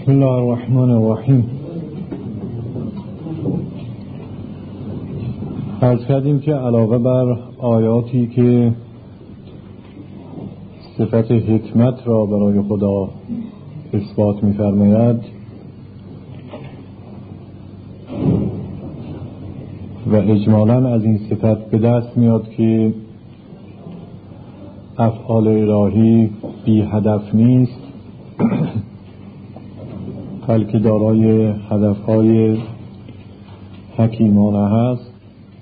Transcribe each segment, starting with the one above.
بسم الله الرحمن الرحیم. عرض کردیم که علاوه بر آیاتی که صفت حکمت را برای خدا اثبات می‌فرماید و اجمالاً از این صفت به دست میاد که افعال الهی بی هدف نیست بلکه دارای هدفهای حکیمانه هست.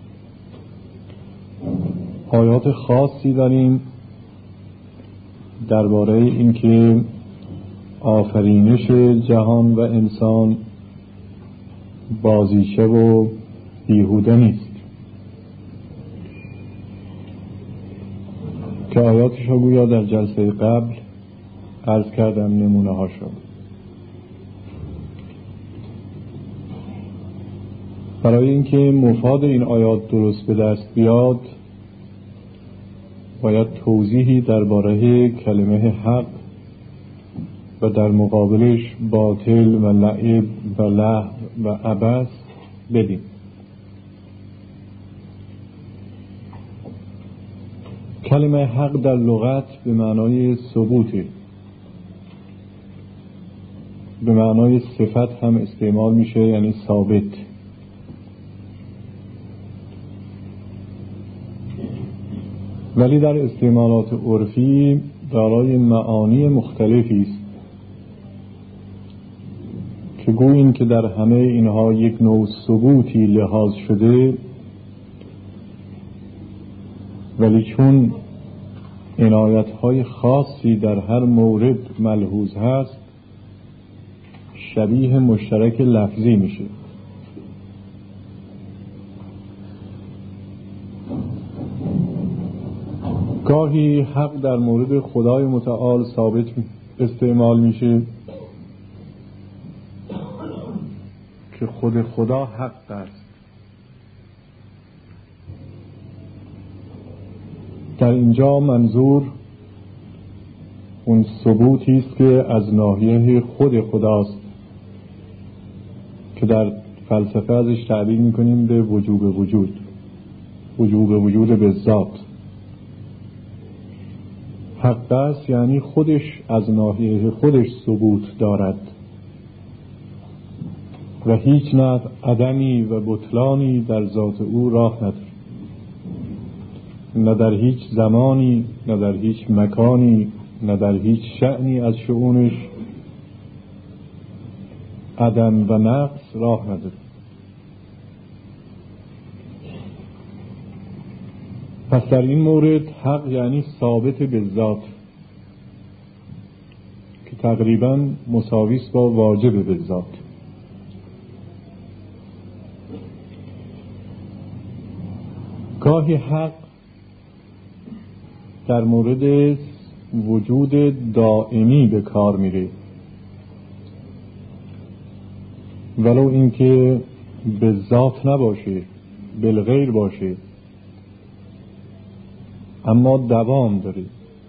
آیات خاصی داریم درباره اینکه آفرینش جهان و انسان بازیچه و بیهوده نیست که آیاتش رو گویا در جلسه قبل عرض کردم نمونه هاشو. برای اینکه مفاد این آیات درست به دست بیاد باید توضیحی درباره کلمه حق و در مقابلش باطل و لعب و لهو و عبث بدیم. کلمه حق در لغت به معنای ثبوته، به معنای صفت هم استعمال میشه، یعنی ثابت. ولی در استعمالات عرفی دارای معانی مختلفی است که گوییم که در همه اینها یک نوع ثبوتی لحاظ شده، ولی چون عنایت‌های خاصی در هر مورد ملحوظ هست شبیه مشترک لفظی میشه. گاهی حق در مورد خدای متعال ثابت استعمال میشه که خود خدا حق است. در اینجا منظور اون ثبوتی است که از ناحیه خود خداست که در فلسفه ازش تعبیر میکنیم به وجوب وجود، وجوب وجود به ذات. حق است یعنی خودش از ناحیه خودش ثبوت دارد و هیچ نوع عدمی و بطلانی در ذات او راه ندارد، نه در هیچ زمانی، نه در هیچ مکانی، نه در هیچ شأنی از شؤونش عدم و نقص راه ندارد. پس در این مورد حق یعنی ثابت به ذات که تقریبا مساویس با واجب به ذات. گاهی حق در مورد وجود دائمی به کار میره، ولو اینکه به ذات نباشه، بالغیر باشه، اما دوام داره،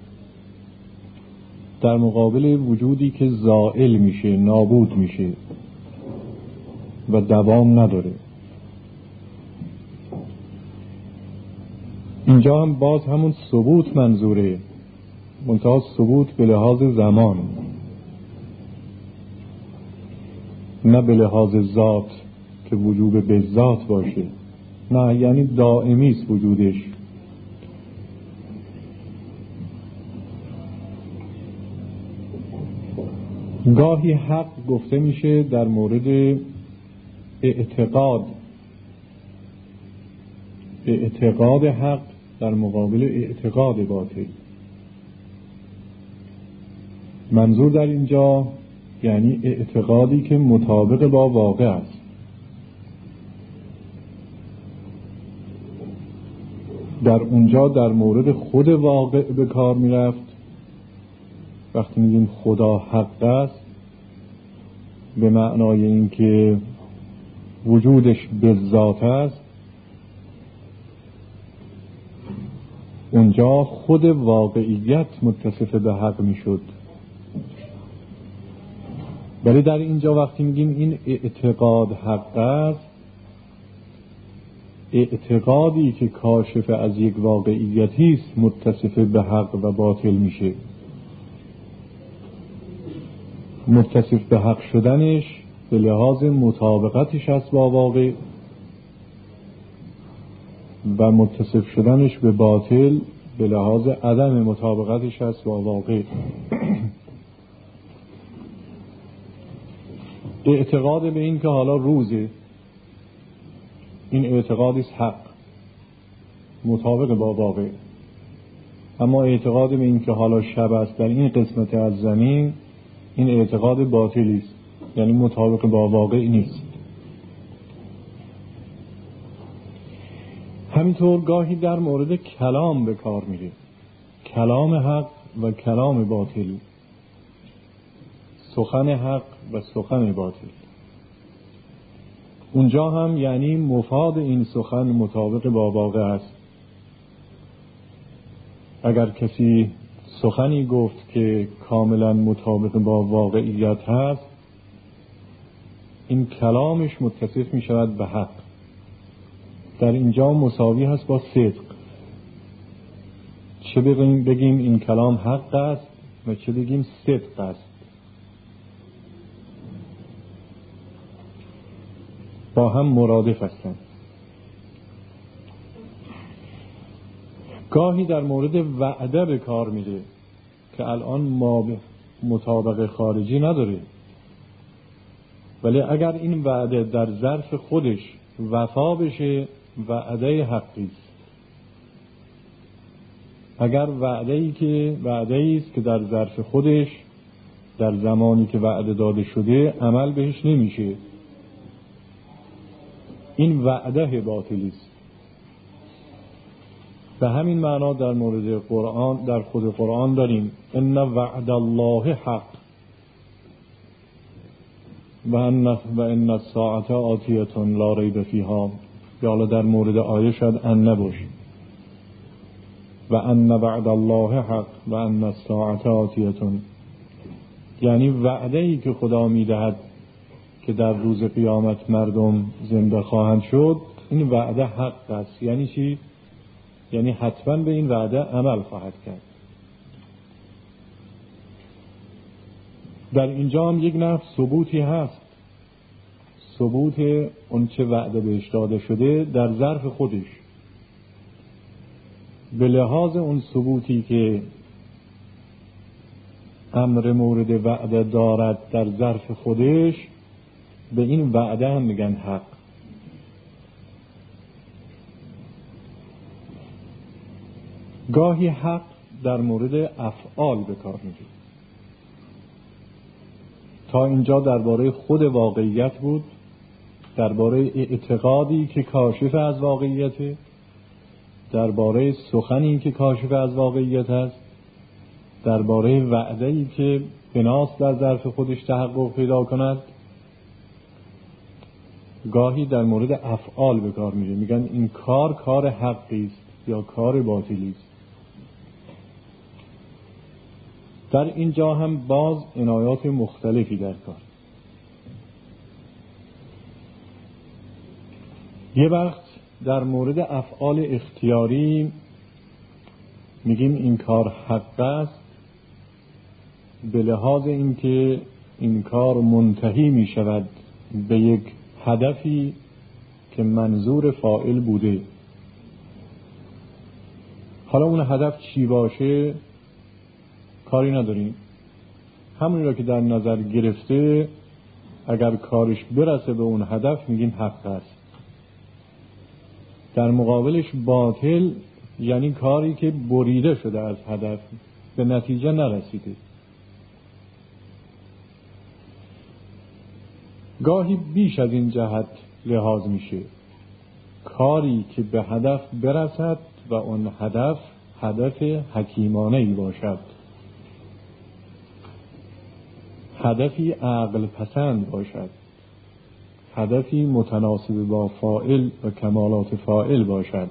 در مقابل وجودی که زائل میشه، نابود میشه و دوام نداره. اینجا هم باز همون ثبوت منظوره، منتها ثبوت به لحاظ زمان، نه به لحاظ ذات که وجوب به ذات باشه، نه، یعنی دائمی است وجودش. گاهی حق گفته میشه در مورد اعتقاد، اعتقاد حق در مقابل اعتقاد باطل. منظور در اینجا یعنی اعتقادی که مطابق با واقع است. در اونجا در مورد خود واقع به کار میرفت. وقتی میگیم خدا حق است به معنای اینکه وجودش به ذات است، اونجا خود واقعیت متصف به حق میشد. ولی در اینجا وقتی میگیم این اعتقاد حق است، اعتقادی که کاشف از یک واقعیتی است متصف به حق و باطل میشه. متصف به حق شدنش به لحاظ مطابقتش است با واقع و متصف شدنش به باطل به لحاظ عدم مطابقتش است با واقع. اعتقاد به این که حالا روزه، این اعتقادی است حق مطابق با واقع. اما اعتقاد به این که حالا شب است در این قسمت از زمین، این اعتقاد باطلی است، یعنی مطابق با واقع نیست. همینطور گاهی در مورد کلام به کار میره، کلام حق و کلام باطل، سخن حق و سخن باطل. اونجا هم یعنی مفاد این سخن مطابق با واقع است. اگر کسی سخنی گفت که کاملا مطابق با واقعیت هست، این کلامش متصف می شود به حق. در اینجا مساوی هست با صدق. چه بگیم این کلام حق است و چه بگیم صدق است، با هم مرادف هستند. گاهی در مورد وعده به کار میره که الان ما مطابق خارجی نداره، ولی اگر این وعده در ظرف خودش وفا بشه وعده حقی است. اگر وعده است که در ظرف خودش در زمانی که وعده داده شده عمل بهش نمیشه، این وعده باطلی است. به همین معنا در مورد قرآن، در خود قرآن داریم ان وعد الله حق و ان الساعه آتیه لا ریب فیها، یا حالا در مورد آیه شاید ان نباشه، و ان وعد الله حق و ان الساعه آتیه، یعنی وعده ای که خدا میدهد که در روز قیامت مردم زنده خواهند شد، این وعده حق است. یعنی چی؟ یعنی حتما به این وعده عمل خواهد کرد. در اینجا هم یک نوع ثبوتی هست، ثبوت اون چه وعده بهش داده شده در ظرف خودش. به لحاظ اون ثبوتی که امر مورد وعده دارد در ظرف خودش، به این وعده هم میگن حق. گاهی حق در مورد افعال به کار میره. تا اینجا درباره خود واقعیت بود، درباره اعتقادی که کاشف از واقعیته، درباره سخنی که کاشف از واقعیت است، درباره وعده‌ای که بناست در ظرف خودش تحقق پیدا کند. گاهی در مورد افعال به کار میره، میگن این کار حقی است یا کار باطلی است. در اینجا هم باز عنایات مختلفی در کار. یه وقت در مورد افعال اختیاری میگیم این کار حق است به لحاظ اینکه این کار منتهی میشود به یک هدفی که منظور فاعل بوده. حالا اون هدف چی باشه کاری نداریم، همونی را که در نظر گرفته اگر کارش برسه به اون هدف میگیم حق است. در مقابلش باطل یعنی کاری که بریده شده از هدف، به نتیجه نرسیده. گاهی بیش از این جهت لحاظ میشه، کاری که به هدف برسد و اون هدف حکیمانه‌ای باشد، هدفی عقل پسند باشد، هدفی متناسب با فاعل و کمالات فاعل باشد.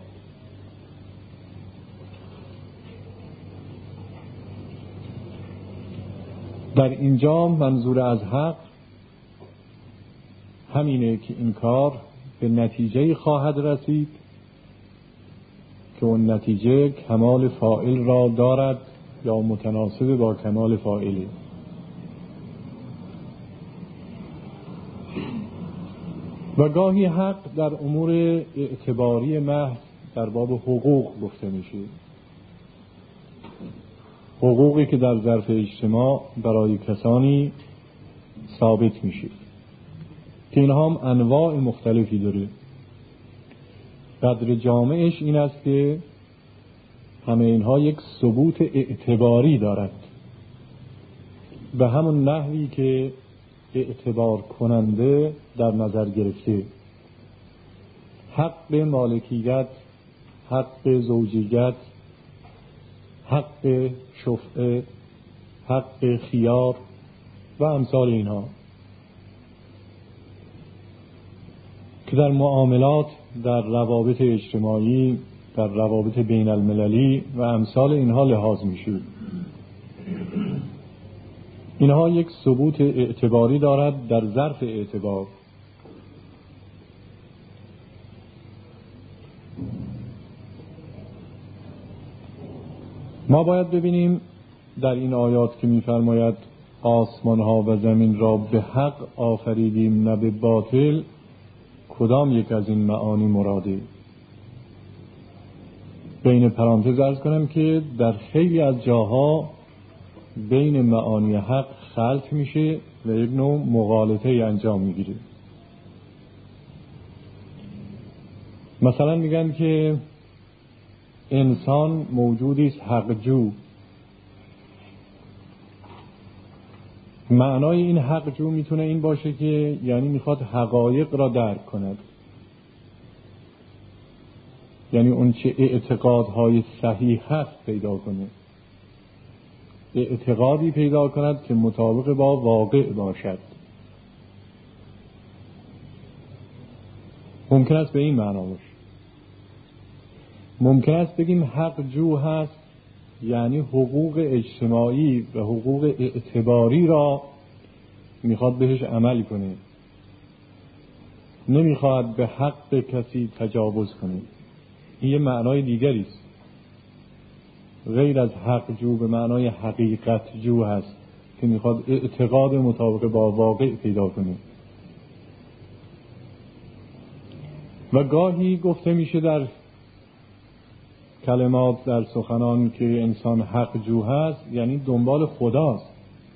در اینجا منظور از حق همینه که این کار به نتیجه خواهد رسید که اون نتیجه کمال فاعل را دارد یا متناسب با کمال فاعله. و گاهی حق در امور اعتباری محض در باب حقوق گفته میشه، حقوقی که در ظرف اجتماع برای کسانی ثابت میشه که اینها هم انواع مختلفی داره. قدر جامعش این است که همه اینها یک ثبوت اعتباری دارد به همون نحوی که اعتبار کننده در نظر گرفته. حق مالکیت، حق زوجیت، حق شفعه، حق خیار و امثال اینها که در معاملات، در روابط اجتماعی، در روابط بین المللی و امثال اینها لحاظ میشه. اینها یک ثبوت اعتباری دارد در ظرف اعتبار. ما باید ببینیم در این آیات که می‌فرماید آسمان ها و زمین را به حق آفریدیم نه به باطل، کدام یک از این معانی مراده؟ بین پرانتز عرض کنم که در خیلی از جاها بین معانی حق خلط میشه و یک نوع مغالطه انجام میگیره. مثلا میگن که انسان موجودی است حق‌جو. معنای این حق‌جو میتونه این باشه که یعنی میخواد حقایق را درک کند، یعنی اون چه اعتقادهای صحیح هست پیدا کنه، اعتقادی پیدا کند که مطابق با واقع باشد. ممکن است به این معنا باشه. ممکن است بگیم حق جو هست یعنی حقوق اجتماعی و حقوق اعتباری را میخواد بهش عمل کنه، نمیخواد به حق کسی تجاوز کنه. این یه معنای دیگری است غیر از حق جو، به معنای حقیقت جو هست که میخواد اعتقاد مطابق با واقع پیدا کنه. و گاهی گفته میشه در کلمات، در سخنان که انسان حق جو هست یعنی دنبال خداست.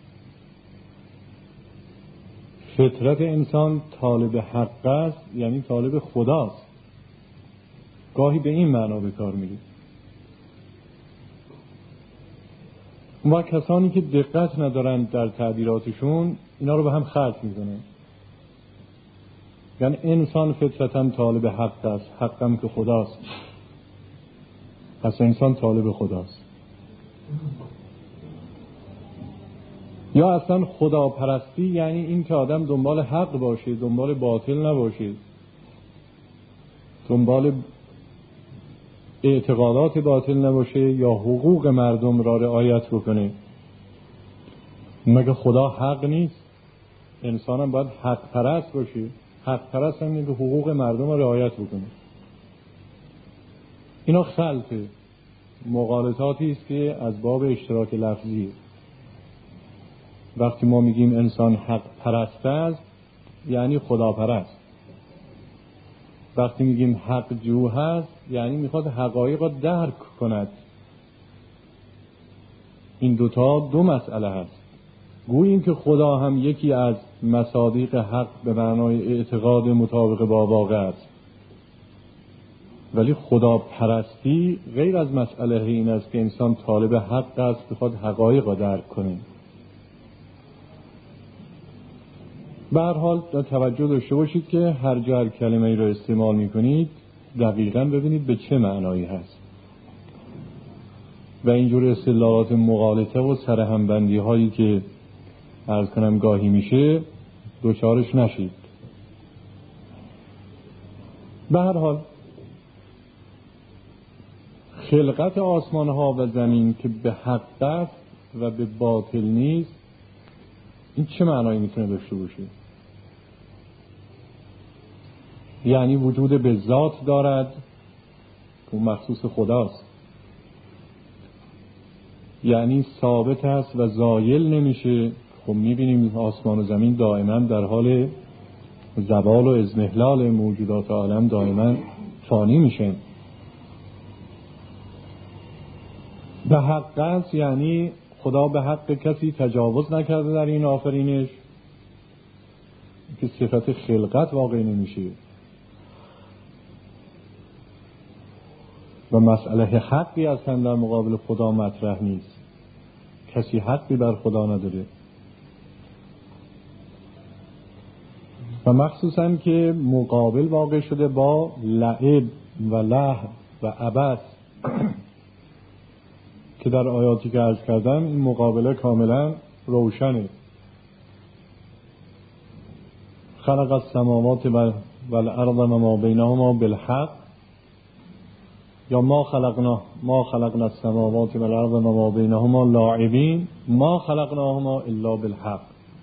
فطرت انسان طالب حق است یعنی طالب خداست. گاهی به این معنا به کار میره. و کسانی که دقت ندارند در تعبیراتشون اینا رو به هم خلط میکنه. یعنی انسان فطرتاً طالب حق است، حقم که خداست، پس انسان طالب خداست. یا اصلا خداپرستی یعنی این که آدم دنبال حق باشه، دنبال باطل نباشه، دنبال اعتقادات باطل نباشه یا حقوق مردم را رعایت بکنه. مگه خدا حق نیست؟ انسان هم باید حق پرست باشه. حق پرست هم که حقوق مردم را رعایت بکنه. اینا خلطه، مغالطاتی است که از باب اشتراک لفظی. وقتی ما میگیم انسان حق پرست است یعنی خدا پرست. وقتی میگیم حق جو هست یعنی میخواد حقایق را درک کند. این دوتا دو مسئله هست. گوییم که خدا هم یکی از مصادیق حق به معنای اعتقاد مطابق با واقع است، ولی خدا پرستی غیر از مسئله این است که انسان طالب حق است، بخواد حقایق را درک کنه. به هر حال توجه داشته باشید که هر جا هر کلمه ای را استعمال میکنید دقیقاً ببینید به چه معنایی هست و اینجور اصطلاحات مغالطه و سرهمبندی هایی که عرض کنم گاهی میشه دوچارش نشید. به هر حال خلقت آسمان ها و زمین که به حق است و به باطل نیست، این چه معنایی میتونه داشته باشه؟ یعنی وجود به ذات دارد که اون مخصوص خداست، یعنی ثابت است و زایل نمیشه. خب میبینیم آسمان و زمین دائما در حال زوال و اضمحلال، موجودات عالم دائما فانی میشن. به حق است یعنی خدا به حق کسی تجاوز نکرده در این آفرینش که صفت خلقت واقع نمیشه و مسئله حقی اصلا در مقابل خدا مطرح نیست. کسی حقی بر خدا نداره و مخصوصا که مقابل واقع شده با لعب و لهو و عبث که در آیاتی که عرض کردم این مقابله کاملا روشنه. خلق السماوات و الارض و ما بینهما بالحق، یا ما خلقنا السماوات و الارض و ما بینهما لاعبین ما خلقناهما الا بالحق.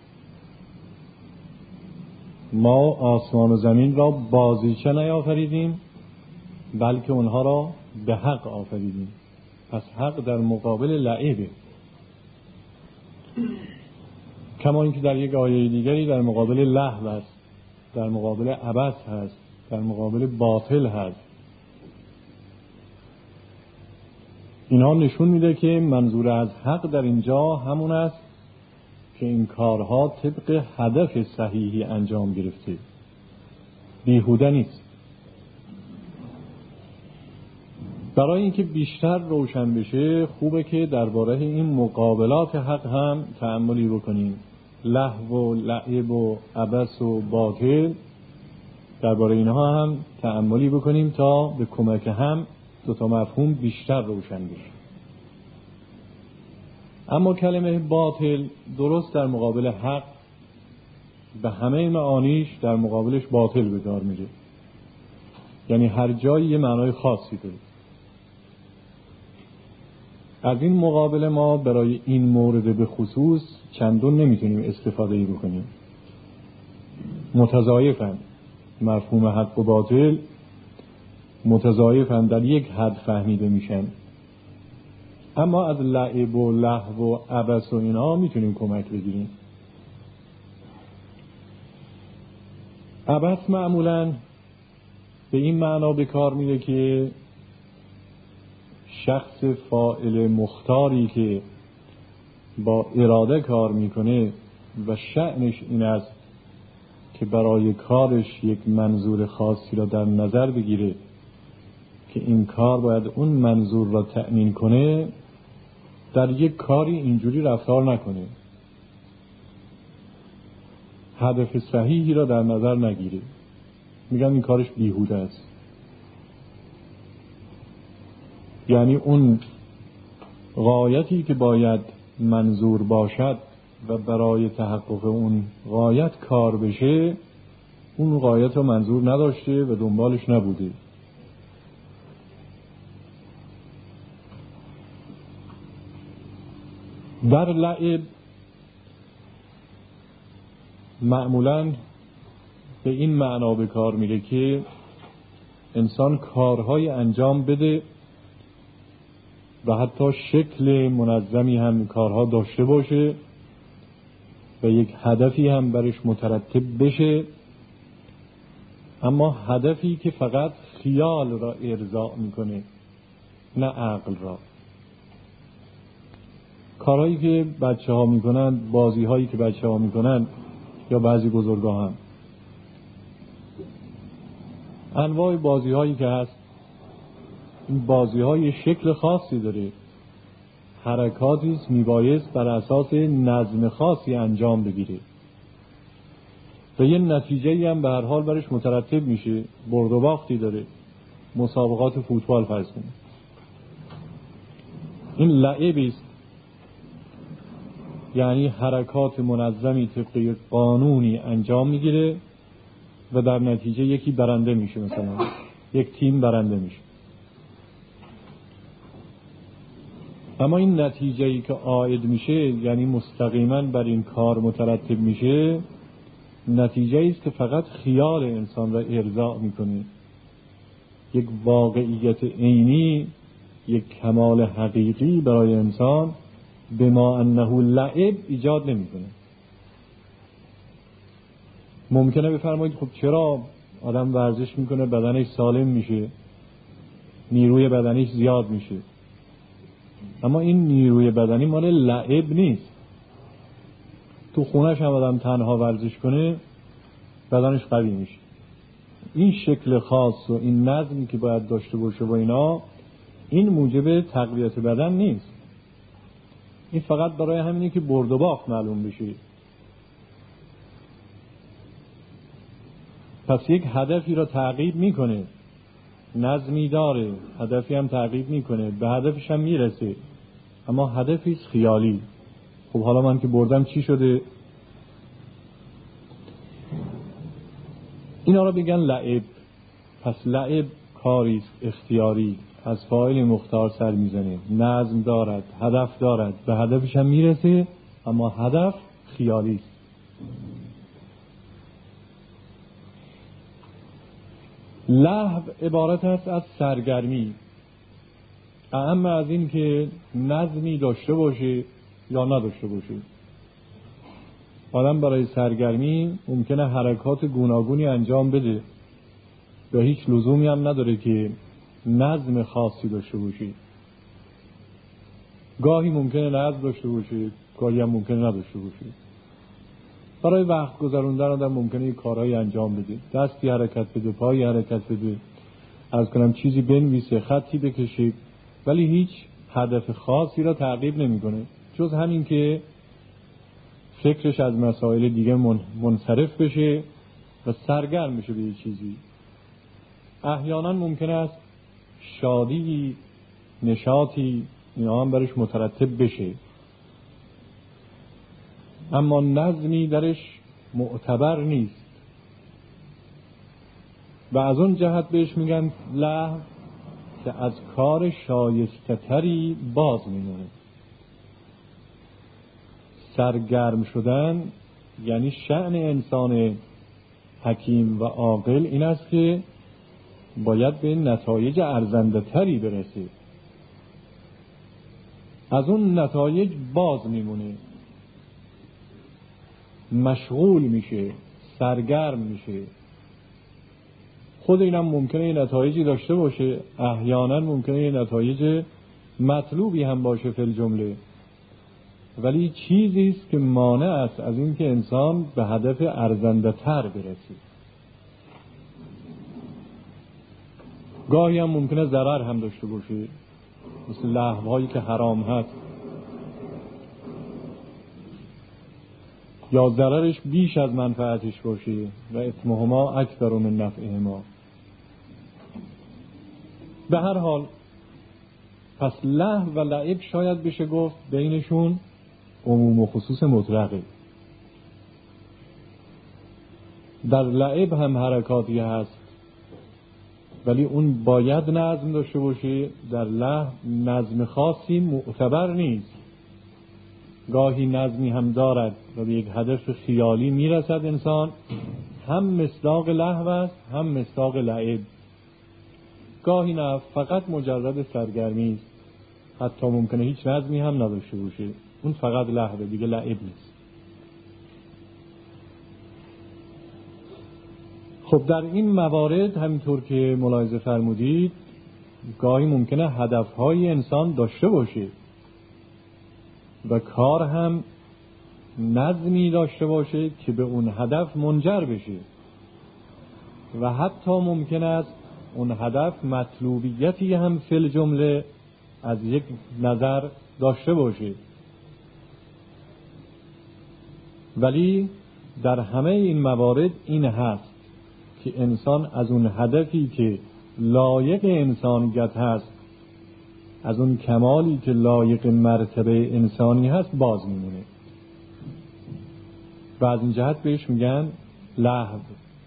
ما آسمان و زمین را بازیچه نیافریدیم بلکه اونها را به حق آفریدیم. پس حق در مقابل لعبه، کما اینکه در یک آیه دیگری در مقابل لهو است، در مقابل عبث هست، در مقابل باطل هست. اینا نشون میده که منظور از حق در اینجا همون است که این کارها طبق هدف صحیحی انجام گرفته، بیهوده نیست. برای اینکه بیشتر روشن بشه خوبه که درباره این مقابلات حق هم تأملی بکنیم. لهو و لعب و عبث و باطل، درباره اینها هم تأملی بکنیم تا به کمک هم دو تا مفهوم بیشتر روشن بشه. اما کلمه باطل درست در مقابل حق به همه معانیش در مقابلش باطل به کار میره، یعنی هر جایی یه معنای خاصی داره. از این مقابله ما برای این مورد به خصوص چندون نمیتونیم استفاده بکنیم. متضاعفن مفهوم حق و باطل، متضاعفن در یک حد فهمیده میشن. اما از لعب و لهو و عبث و اینا میتونیم کمک بگیریم. عبث معمولاً به این معنا به کار میره که شخص فاعل مختاری که با اراده کار میکنه و شأنش این است که برای کارش یک منظور خاصی را در نظر بگیره که این کار باید اون منظور را تأمین کنه، در یک کاری اینجوری رفتار نکنه، هدف صحیحی را در نظر نگیره. میگن این کارش بیهوده است. یعنی اون غایتی که باید منظور باشد و برای تحقق اون غایت کار بشه، اون غایت رو منظور نداشته و دنبالش نبوده. در لعب معمولاً به این معنا به کار میره که انسان کارهای انجام بده و حتی شکل منظمی هم کارها داشته باشه و یک هدفی هم برش مترتب بشه، اما هدفی که فقط خیال را ارضا میکنه نه عقل را. کارهایی که بچه ها میکنن، بازی هایی که بچه ها میکنن یا بعضی بزرگا هم، انواع بازی هایی که هست، این بازی های شکل خاصی داره، حرکاتی میبایست بر اساس نظم خاصی انجام بگیره و یه نتیجه‌ای هم به هر حال برش مترتب میشه، برد و باختی داره. مسابقات فوتبال فرض کنید، این لعبی است، یعنی حرکات منظمی طبق یک قانونی انجام میگیره و در نتیجه یکی برنده میشه، مثلا یک تیم برنده میشه. اما این نتیجه‌ای که عائد میشه، یعنی مستقیما بر این کار مترتب میشه، نتیجه است که فقط خیال انسان را ارضا میکنه. یک واقعیت عینی، یک کمال حقیقی برای انسان بما انه لعب ایجاد نمیکنه. ممکنه بفرمایید خب چرا آدم ورزش میکنه بدنش سالم میشه، نیروی بدنیش زیاد میشه، اما این نیروی بدنی مال لعب نیست. تو خونش هم آدم تنها ورزش کنه بدنش قوی میشه. این شکل خاص و این نظمی که باید داشته باشه و اینا، این موجب تقویت بدن نیست. این فقط برای همینه که برد و باخت معلوم بشه. پس یک هدفی را تعقیب میکنه، نظمی داره، هدفی هم تعقیب میکنه، به هدفش هم میرسه، اما هدفی خیالی. خب حالا من که بردم چی شده؟ اینا را بگن لعب. پس لعب کاریست اختیاری، از فاعل مختار سر میزنه، نظم دارد، هدف دارد، به هدفش هم میرسه، اما هدف خیالی است. لهو عبارت است از سرگرمی، اهم از این که نظمی داشته باشه یا نداشته باشه. آدم برای سرگرمی ممکنه حرکات گوناگونی انجام بده، به هیچ لزومی هم نداره که نظم خاصی داشته باشه. گاهی ممکنه نظم داشته باشه، گاهی هم ممکنه نداشته باشه. برای وقت گذروندن آدم ممکنه کارهایی انجام بده، دستی حرکت بده، پایی حرکت بده، از کنم چیزی بنویسه، خطی بکشه، ولی هیچ هدف خاصی را تعقیب نمیکنه جز همین که فکرش از مسائل دیگه منصرف بشه و سرگرم بشه به چیزی. احیانا ممکنه است شادی، نشاطی اینا هم برش مترتب بشه، اما نظمی درش معتبر نیست و از اون جهت بهش میگن لهو که از کار شایسته تری باز میمونه. سرگرم شدن یعنی شأن انسان حکیم و عاقل این است که باید به نتایج ارزنده تری برسه، از اون نتایج باز میمونه، مشغول میشه، سرگرم میشه. خود اینم ممکنه نتایجی داشته باشه، احیانا ممکنه نتایج مطلوبی هم باشه فی الجمله، ولی چیزی است که مانع است از این که انسان به هدف ارزنده تر برسه. گاهی هم ممکنه ضرر هم داشته باشه، مثل لهوهایی که حرام هست، یا ضررش بیش از منفعتش باشه و اثمهما اکبر من نفعهما. به هر حال پس لهو و لعب شاید بشه گفت بینشون عموم و خصوص مطلقه. در لعب هم حرکاتی هست ولی اون باید نظم داشته باشه، در لهو نظم خاصی معتبر نیست. گاهی نظمی هم دارد و به یک هدف خیالی میرسد انسان، هم مصداق لهو است هم مصداق لعب. گاهی نه، فقط مجرد سرگرمی است، حتی ممکنه هیچ نظمی هم نداشته باشه، اون فقط لهوه، دیگه لعب نیست. خب در این موارد همینطور که ملاحظه فرمودید گاهی ممکنه هدفهای انسان داشته باشه و کار هم نظمی داشته باشه که به اون هدف منجر بشه و حتی ممکن است اون هدف مطلوبیتی هم فی الجمله از یک نظر داشته باشه، ولی در همه این موارد این هست که انسان از اون هدفی که لایق انسانیت هست، از اون کمالی که لایق مرتبه انسانی هست باز میمونه و از این جهت بهش میگن لهو،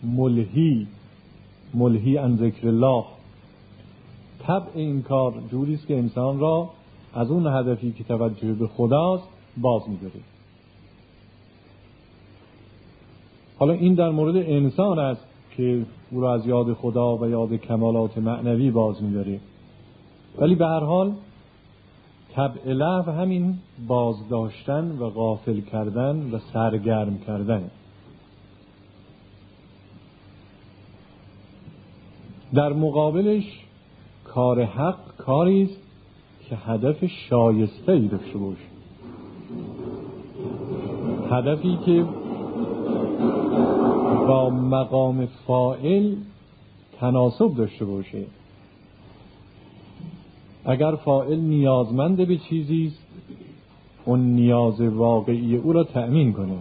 ملهی عن ذکر الله. طبع این کار جوریست که انسان را از اون هدفی که توجه به خداست باز می‌داره. حالا این در مورد انسان است که او را از یاد خدا و یاد کمالات معنوی باز می‌داره، ولی به هر حال طبع لهو همین بازداشتن و غافل کردن و سرگرم کردن. در مقابلش کار حق کاری است که هدف شایسته‌ای داشته باشه، هدفی که با مقام فاعل تناسب داشته باشه. اگر فاعل نیازمند به چیزی است، اون نیاز واقعی او را تأمین کنه.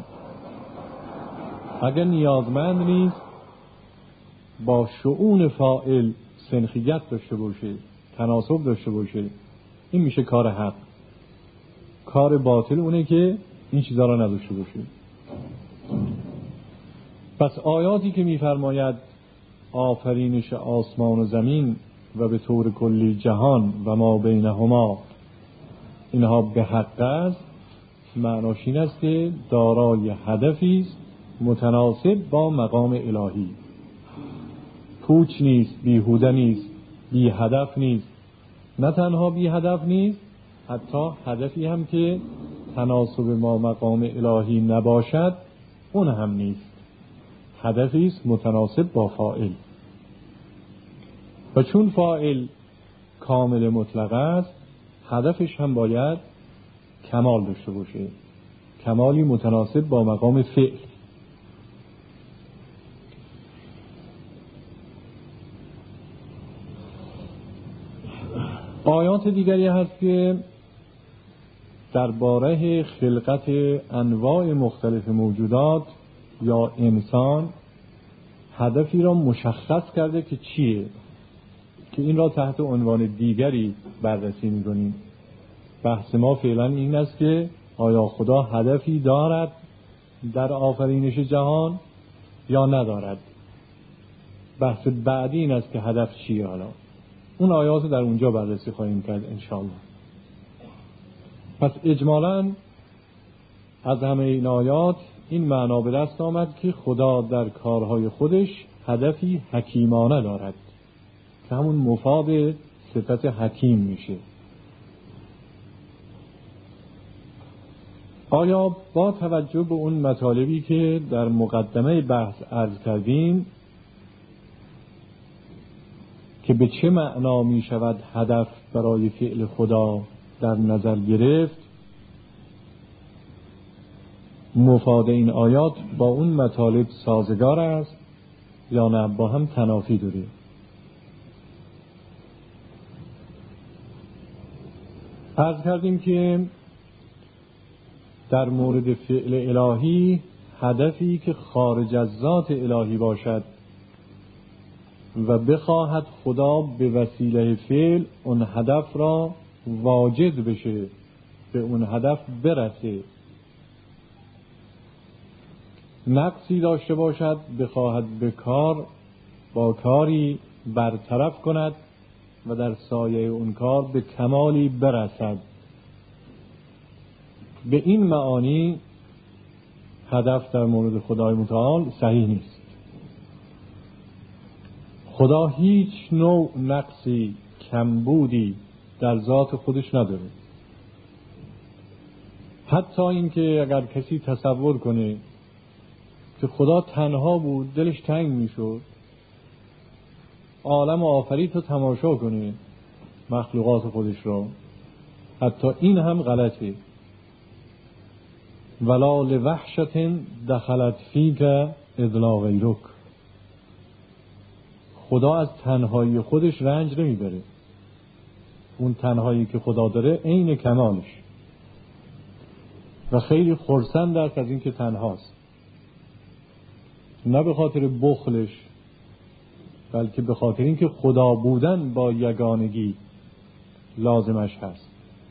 اگر نیازمند نیست، با شؤون فاعل سنخیت داشته باشه، تناسب داشته باشه. این میشه کار حق. کار باطل اونه که این چیزا را نداشته باشه. پس آیاتی که میفرماید آفرینش آسمان و زمین و به طور کلی جهان و ما بینهما اینها به حق است، معناش این است که دارای هدفی است متناسب با مقام الهی. پوچ نیست، بیهوده نیست، بی هدف نیست. نه تنها بی هدف نیست، حتی هدفی هم که تناسب با مقام الهی نباشد اون هم نیست. هدفی است متناسب با فاعل. و چون فاعل کامل مطلق است، هدفش هم باید کمال داشته باشه، کمالی متناسب با مقام فعل. آیات دیگری هست که درباره خلقت انواع مختلف موجودات یا انسان هدفی را مشخص کرده که چیه، که این را تحت عنوان دیگری بررسی می‌کنیم. بحث ما فعلا این است که آیا خدا هدفی دارد در آفرینش جهان یا ندارد. بحث بعدی این است که هدف چیه. حالا اون آیات در اونجا بررسی خواهیم کرد انشاءالله. پس اجمالاً از همه این آیات این معنا به دست آمد که خدا در کارهای خودش هدفی حکیمانه دارد که همون مفاد صفت حکیم میشه. آیا با توجه به اون مطالبی که در مقدمه بحث عرض کردیم که به چه معنا می شود هدف برای فعل خدا در نظر گرفت، مفاد این آیات با اون مطالب سازگار است یا نه با هم تنافی داره؟ عرض کردیم که در مورد فعل الهی هدفی که خارج از ذات الهی باشد و بخواهد خدا به وسیله فعل اون هدف را واجد بشه، به اون هدف برسه. نقصی داشته باشد بخواهد به کار با کاری برطرف کند و در سایه اون کار به کمالی برسد. به این معانی هدف در مورد خدای متعال صحیح نیست. خدا هیچ نوع نقصی، کمبودی در ذات خودش نداره. حتی اینکه اگر کسی تصور کنه که خدا تنها بود دلش تنگ میشد، عالم آفرید رو تماشا کنه، مخلوقات خودش را، حتی این هم غلطه. ولا لوحشت دخلت فیک اذلا غیرک. خدا از تنهایی خودش رنج نمیبره. اون تنهایی که خدا داره عین کمالش و خیلی خرسند است از این که تنهاست، نه به خاطر بخلش بلکه به خاطر این که خدا بودن با یگانگی لازمش هست.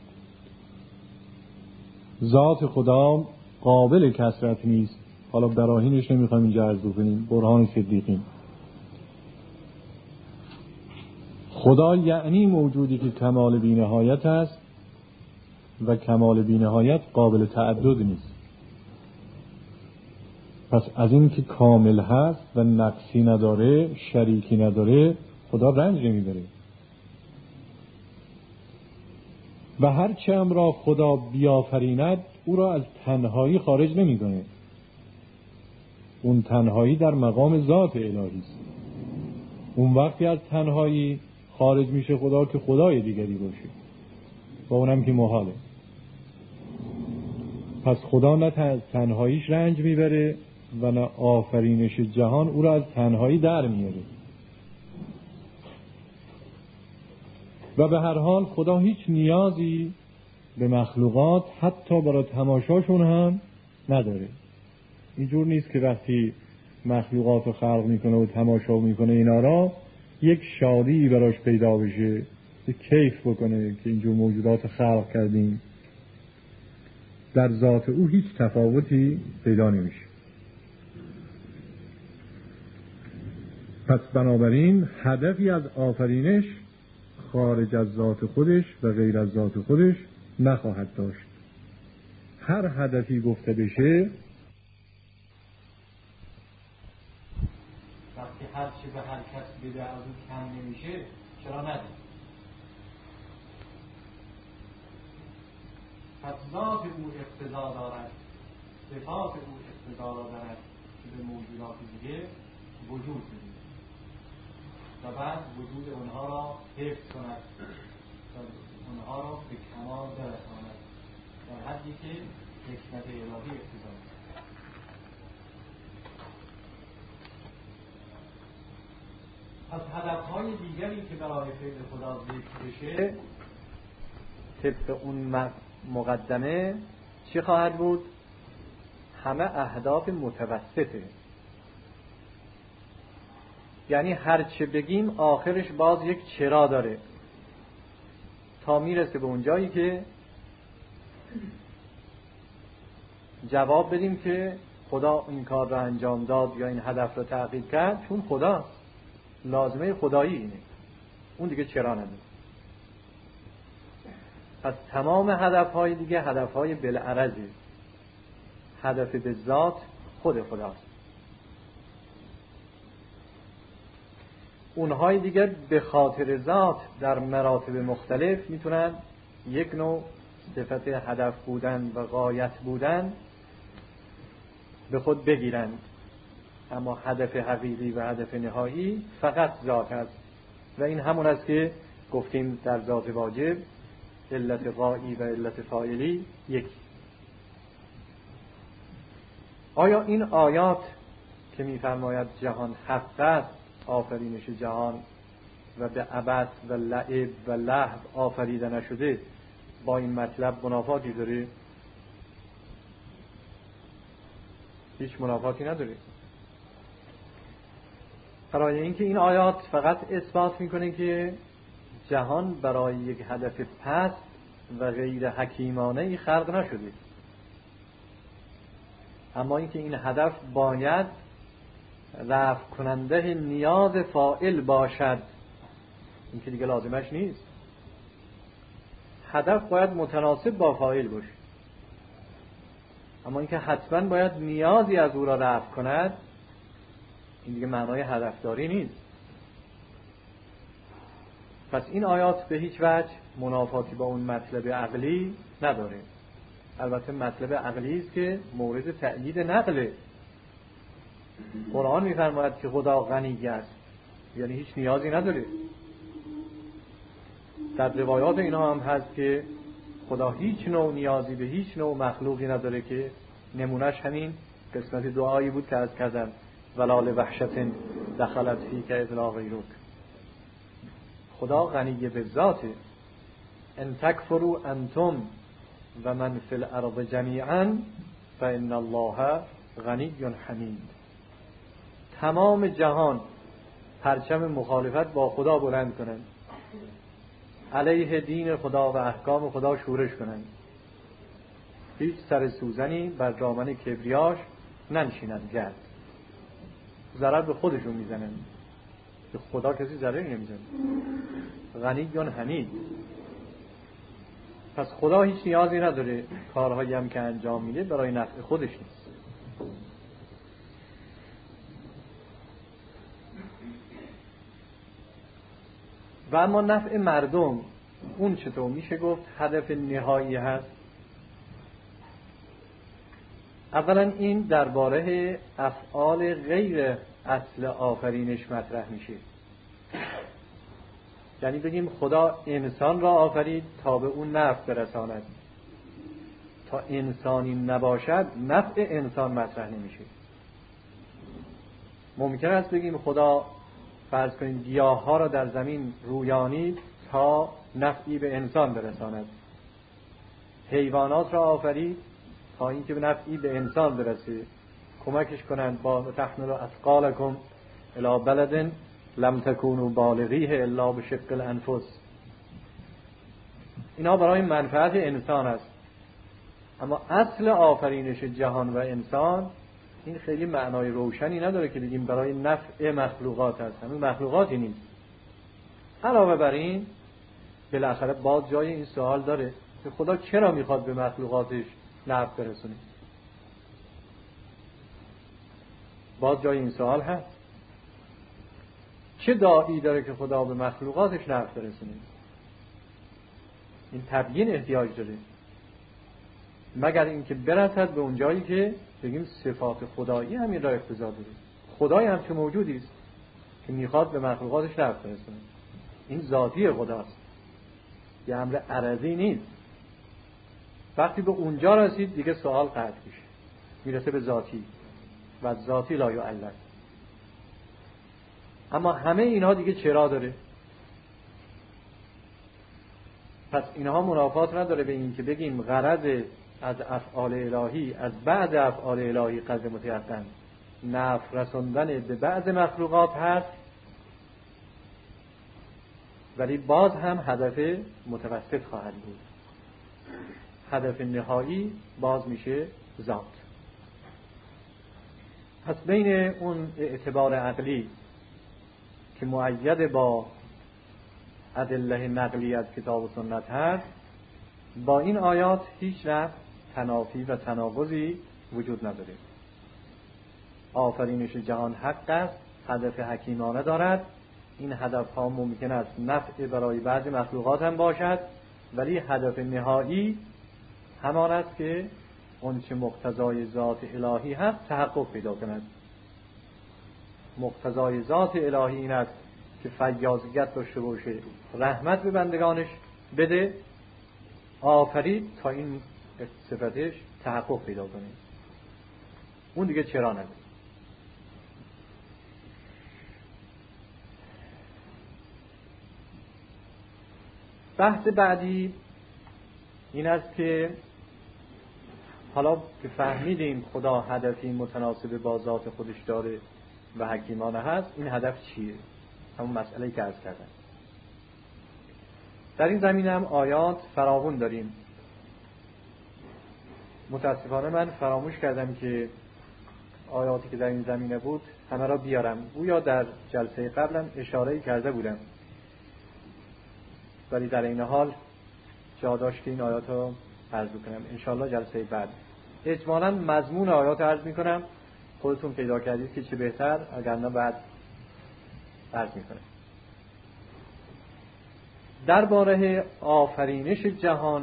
ذات خدا قابل کثرت نیست. حالا براهینش نمیخوایم اینجا عرض بکنیم، برهان صدیقین. خدا یعنی موجودی که کمال بی نهایت است و کمال بی نهایت قابل تعدد نیست. پس از این که کامل هست و نقصی نداره، شریکی نداره، خدا رنج نمیبره. و هر چه هم را خدا بیافریند او را از تنهایی خارج نمیکنه. اون تنهایی در مقام ذات الهی است. اون وقتی از تنهایی خارج میشه خدا که خدای دیگری باشه، با اونم که محاله. پس خدا نه از تنهاییش رنج میبره و نه آفرینش جهان او را از تنهایی در میاره. و به هر حال خدا هیچ نیازی به مخلوقات حتی برای تماشاشون هم نداره. اینجور نیست که وقتی مخلوقات رو خلق میکنه و تماشا میکنه اینا را یک شادی براش پیدا بشه، یک کیف بکنه که اینجور موجودات خلق کردیم. در ذات او هیچ تفاوتی پیدا نمیشه. پس بنابراین هدفی از آفرینش خارج از ذات خودش و غیر از ذات خودش نخواهد داشت. هر هدفی گفته بشه، وقتی هر چی به هر کس بده از اون کم نمیشه، چرا نده؟ پس ذات او اقتضا دارد، صفات او اقتضا دارد که به موجودات دیگه وجود بده و بعد وجود اونها را حفظ کند و اونها را به کمال برساند در حدی که حکمت الهی اقتضا دارد. از هدفهای دیگری که برای فعل خدا ذکر بشه طبق اون مقدمه چی خواهد بود؟ همه اهداف متوسطه. یعنی هر چه بگیم آخرش باز یک چرا داره تا میرسه به اون جایی که جواب بدیم که خدا این کار را انجام داد یا این هدف را تحقیق کرد چون خدا لازمه خدایی اینه، اون دیگه چرا نداره. پس تمام هدفهای دیگه هدفهای بالعرضه. هدف به ذات خود خداست. اونهای دیگر به خاطر ذات در مراتب مختلف میتونن یک نوع صفت هدف بودن و غایت بودن به خود بگیرند، اما هدف حقیقی و هدف نهایی فقط ذات است. و این همون است که گفتیم در ذات واجب علت غایی و علت فاعلی یک. آیا این آیات که می‌فرماید جهان حق است، آفرینش جهان و به عبث و لعب و لهو آفریده نشده، با این مطلب منافاتی داره؟ هیچ منافاتی نداره. برای اینکه این آیات فقط اثبات میکنه که جهان برای یک هدف پست و غیر حکیمانه ای خلق نشده، اما اینکه این هدف باید رفع کننده نیاز فاعل باشد، این که دیگه لازمش نیست. هدف باید متناسب با فاعل باشه، اما اینکه حتما باید نیازی از او را رفع کند، این دیگه معنای هدفداری نیست. پس این آیات به هیچ وجه منافاتی با اون مطلب عقلی نداره. البته مطلب عقلی است که مورد تأیید نقله. قرآن می‌فرماید که خدا غنی است، یعنی هیچ نیازی نداره. در روایات اینا هم هست که خدا هیچ نوع نیازی به هیچ نوع مخلوقی نداره، که نمونهش همین قسمت دعایی بود که عرض کردم ولا لوحشت دخلت فیک اذ لا غیرک. خدا غنی به ذاته. ان تکفروا انتم و من فی الارض جمیعا فان الله غنی حمید. تمام جهان پرچم مخالفت با خدا بلند کنند، علیه دین خدا و احکام خدا شورش کنند، هیچ سر سوزنی بر دامن کبریاش ننشیند گرد. ضرر به خودشون میزنن، به خدا کسی ضرری نمیزنه. غنی حمید. پس خدا هیچ نیازی نداره، کارهایی هم که انجام میده برای نفع خودش نیست. و اما نفع مردم اون چطور میشه گفت هدف نهایی هست؟ اولا این درباره افعال غیر اصل آفرینش مطرح میشه. یعنی بگیم خدا انسان را آفرید تا به اون نفع برساند. تا انسانی نباشد نفع انسان مطرح نمیشه. ممکن است بگیم خدا فرض کنیم گیاه ها را در زمین رویانید تا نفعی به انسان برساند. حیوانات را آفرید تا اینکه به نفعی به انسان برسه، کمکش کنند با تحمل اثقالکم الی بلد لم تکونوا بالغیه الا بشق الانفس. اینا برای منفعت انسان است. اما اصل آفرینش جهان و انسان این خیلی معنای روشنی نداره که بگیم برای نفع مخلوقات هست. همین مخلوقاتی نیست. علاوه بر این بالاخره باز جای این سوال داره که خدا چرا میخواد به مخلوقاتش نفع برسونه؟ باز جای این سوال هست. چه داعی داره که خدا به مخلوقاتش نفع برسونه؟ این تبیین احتیاج داره، مگر اینکه برسد به اون جایی که بگیم صفات خدایی همین را اقتضا داره. خدای هم که موجودی است که میخواد به مخلوقاتش نفع برسونه. این ذاتی خداست، یه امر عرضی نیست. وقتی به اونجا رسید دیگه سوال قطع میشه، میرسه به ذاتی و ذاتی لا یعلق. اما همه اینها دیگه چرا داره؟ پس اینها منافات نداره به این که بگیم غرض از افعال الهی، از بعض افعال الهی قصد متعدد نفع رسوندن به بعض مخلوقات هست، ولی باز هم هدف متوسط خواهد بود. هدف نهایی باز میشه ذات. پس بین اون اعتبار عقلی که مؤید با ادله نقلی از کتاب و سنت هست، با این آیات هیچ وقت تنافی و تناقضی وجود نداره. آفرینش جهان حق است، هدف حکیمانه دارد. این هدف ها ممکن است نفع برای بعضی مخلوقات هم باشد، ولی هدف نهایی همان است که اون چه مقتضای ذات الهی هست تحقق پیدا کند. مقتضای ذات الهی این است که فیاضیت داشته باشه، رحمت به بندگانش بده، آفرید تا این صفتش تحقق پیدا کنه. اون دیگه چرا نداره. بحث بعدی این است که حالا که فهمیدیم خدا هدفی متناسب با ذات خودش داره و حکیمانه هست، این هدف چیه؟ همون مسئله‌ای که عرض کردم. در این زمینه هم آیات فراوان داریم. متاسفانه من فراموش کردم که آیاتی که در این زمینه بود همه را بیارم. گویا در جلسه قبلم اشاره‌ای کرده بودم، ولی در این حال جا داشت که این آیات رو عرض کنم. انشاءالله جلسه بعد اجمالاً مضمون آیات عرض میکنم. خودتون پیدا کردید که چه بهتر، اگر نه بعد عرض میکنم. درباره آفرینش جهان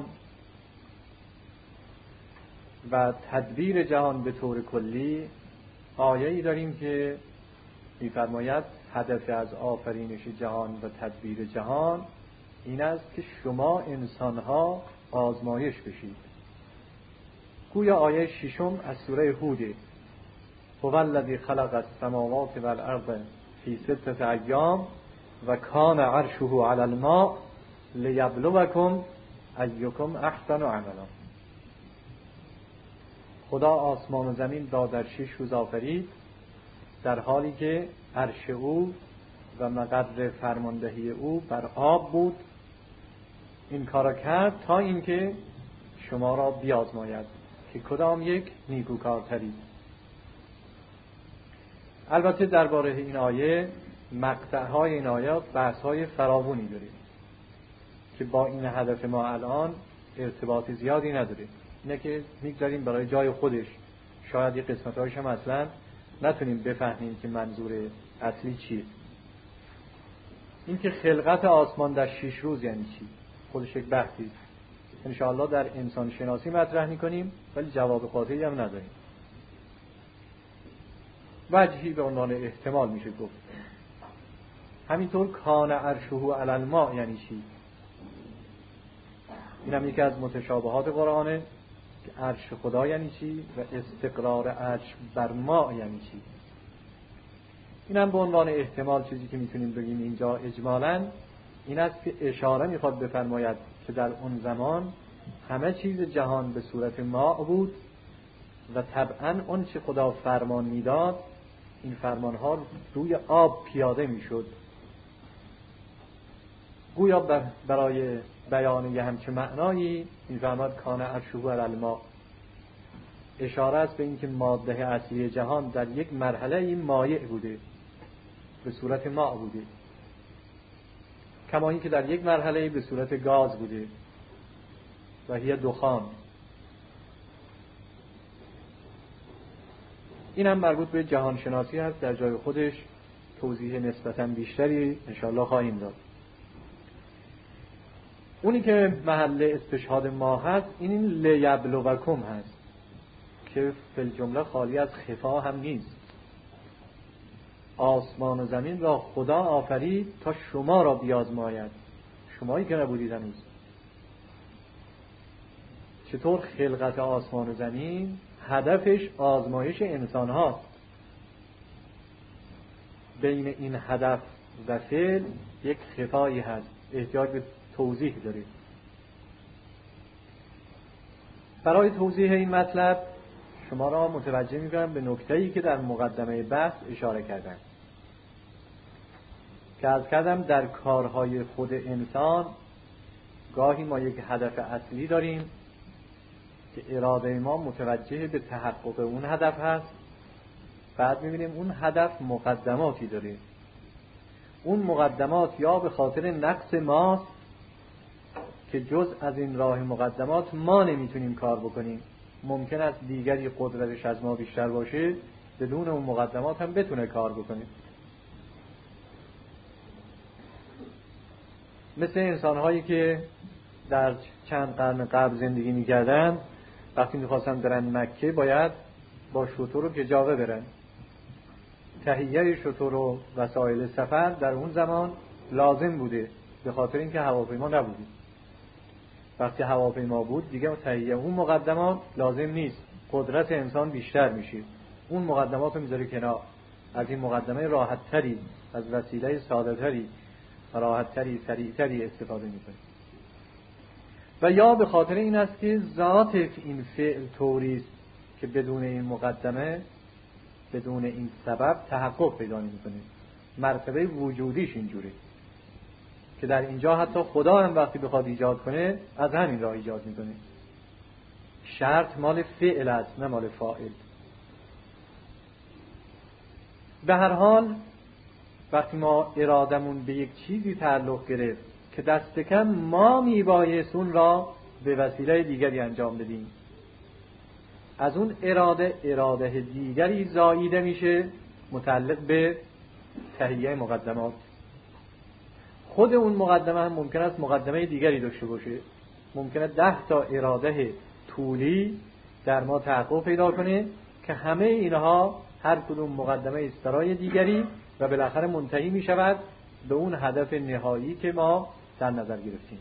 و تدبیر جهان به طور کلی آیه‌ای داریم که می‌فرماید هدف از آفرینش جهان و تدبیر جهان این است که شما انسان‌ها آزمایش بشید. گویا آیه 6 از سوره هود: هو الذی خلق السماوات والارض فی 6 ایام و کان عرشه علی الماء لیبلوکم ایکم احسن عملا. خدا آسمان و زمین را در 6 روز آفرید، در حالی که عرش او و مقر فرماندهی او بر آب بود. این کارا کرد تا اینکه شما را بیازماید که کدام یک نیکوکارترید. البته درباره این آیه، مقطع‌های این آیات بحث‌های فراوانی داریم که با این هدف ما الان ارتباط زیادی نداره. اینه که میگذاریم برای جای خودش. شاید یه قسمت‌هایش هم اصلا نتونیم بفهمیم که منظور اصلی چیه. این که خلقت آسمان در 6 روز یعنی چی؟ خودش یک بحثی انشاءالله در انسان شناسی مطرح میکنیم، ولی جواب قاطعی هم نداریم. وجهی به عنوان احتمال میشه گفت. همینطور کان عرشه علی الماء یعنی چی؟ این هم یکی از متشابهات قرآنه که عرش خدا یعنی چی و استقرار عرش بر ماء یعنی چی. این هم به عنوان احتمال چیزی که میتونیم بگیم اینجا اجمالاً این است که اشاره میخواد بفرماید که در اون زمان همه چیز جهان به صورت ماء بود و طبعاً اون چه خدا فرمان میداد این فرمانها روی آب پیاده میشد. گویا برای بیان یه همچه معنایی میفرماد کان عرشه علی الماء، اشاره است به اینکه ماده اصلی جهان در یک مرحله این مایع بوده، به صورت ماء بوده، کما اینکه در یک مرحله به صورت گاز بوده و هی دخان. این هم مربوط به جهان شناسی هست، در جای خودش توضیح نسبتاً بیشتری انشاءالله خواهیم داد. اونی که محل استشهاد ما هست این لیبلوکم هست که فی الجمله خالی از خفا هم نیست. آسمان و زمین را خدا آفرید تا شما را بیازماید، شمایی که نبودید هنوز. چطور خلقت آسمان و زمین هدفش آزمایش انسان هاست. بین این هدف و فعل یک خفایی هست، احتیاج به توضیح دارید. برای توضیح این مطلب شما را متوجه می‌کنم به نکته‌ای که در مقدمه بحث اشاره کردم که از کردم در کارهای خود انسان گاهی ما یک هدف اصلی داریم که اراده ما متوجه به تحقق اون هدف هست. بعد می‌بینیم اون هدف مقدماتی داره. اون مقدمات یا به خاطر نقص ماست که جز از این راه مقدمات ما نمیتونیم کار بکنیم. ممکن است دیگری قدرتش از ما بیشتر باشه، بدون اون مقدمات هم بتونه کار بکنه. مثل انسان‌هایی که در چند قرن قبل زندگی می‌کردن، وقتی می‌خواستن برن مکه باید با شتر و کجاوه برن. تهیه شتر و وسایل سفر در اون زمان لازم بوده، به خاطر اینکه هواپیما نبوده. وقتی هواپیما بود دیگه تهیه اون مقدمات لازم نیست، قدرت انسان بیشتر میشه، اون مقدمات رو میذاره کنار، از این مقدمه راحت تری، از وسیله ساده تری، راحت تری، سریع تری استفاده میکنه. و یا به خاطر این است که ذات این فعل طوری است که بدون این مقدمه، بدون این سبب تحقق پیدا نمیکنه. مرتبه وجودیش اینجوره که در اینجا حتی خدا هم وقتی بخواد ایجاد کنه از همین راه ایجاد میکنه. شرط مال فعل است نه مال فاعل. به هر حال وقتی ما ارادمون به یک چیزی تعلق گرفت که دست کم ما میبایست اون را به وسیله دیگری انجام بدیم، از اون اراده دیگری زاییده میشه متعلق به تهیه مقدمات. خود اون مقدمه هم ممکن است مقدمه دیگری داشته باشه. ممکنه 10 تا اراده طولی در ما تحقق پیدا کنه که همه اینها هر کدوم مقدمه است برای دیگری و بالاخره منتهی می شود به اون هدف نهایی که ما در نظر گرفتیم.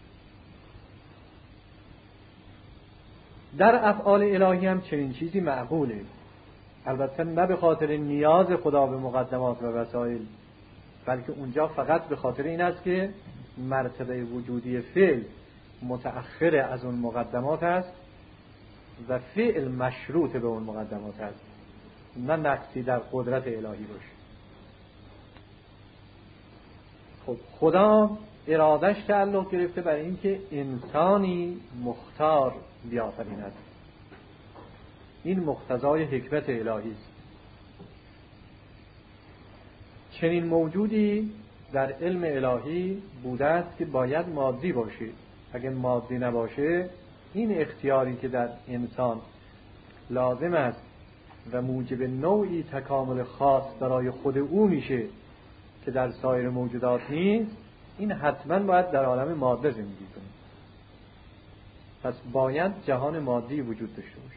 در افعال الهی هم چنین چیزی معقوله، البته نه به خاطر نیاز خدا به مقدمات و وسایل، بلکه اونجا فقط به خاطر این است که مرتبه وجودی فعل متأخر از اون مقدمات است و فعل مشروط به اون مقدمات است، نه نقصی در قدرت الهی باشه. خب خدا ارادش تعلق گرفته برای اینکه انسانی مختار بیافریند. این مقتضای حکمت الهی است. چنین موجودی در علم الهی بوده است که باید مادی باشه. اگر مادی نباشه این اختیاری که در انسان لازم است و موجب نوعی تکامل خاص برای خود او میشه که در سایر موجودات نیست، این حتما باید در عالم ماده زندگی کنه. پس باید جهان مادی وجود داشته باشه.